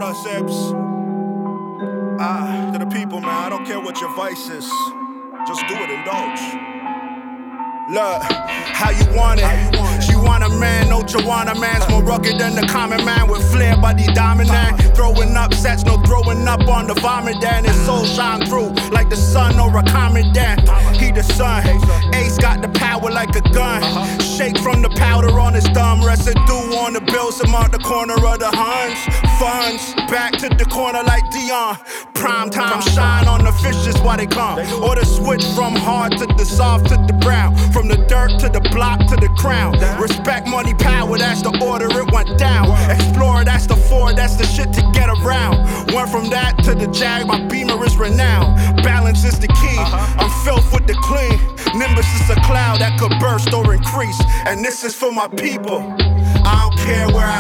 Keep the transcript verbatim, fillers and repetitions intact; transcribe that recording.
What up, Sebs? Ah, to the people, man, I don't care what your vice is. Just do it, indulge. Look, how you want it? She want a man, no Joanna man's more rugged than the common man with flair, body dominant. Throwing up sets, no throwing up on the vomit, and his soul shine through like the sun or a commandant. He the sun, Ace got the power like a gun. Shake from the powder on his thumb, residue on the bills to mark the corner of the Huns. Funds back to the corner like Dion. Prime time shine on the fishes while they come. Or the switch from hard to the soft to the brown. From the dirt to the block to the crown. Respect, money, power, that's the order it went down. Explorer, that's the Ford, that's the shit to get around. Went from that to the Jag, my Beamer is renowned. Balance is the key, I'm filth with the clean. Nimbus is a cloud that could burst or increase. And this is for my people. I don't care where I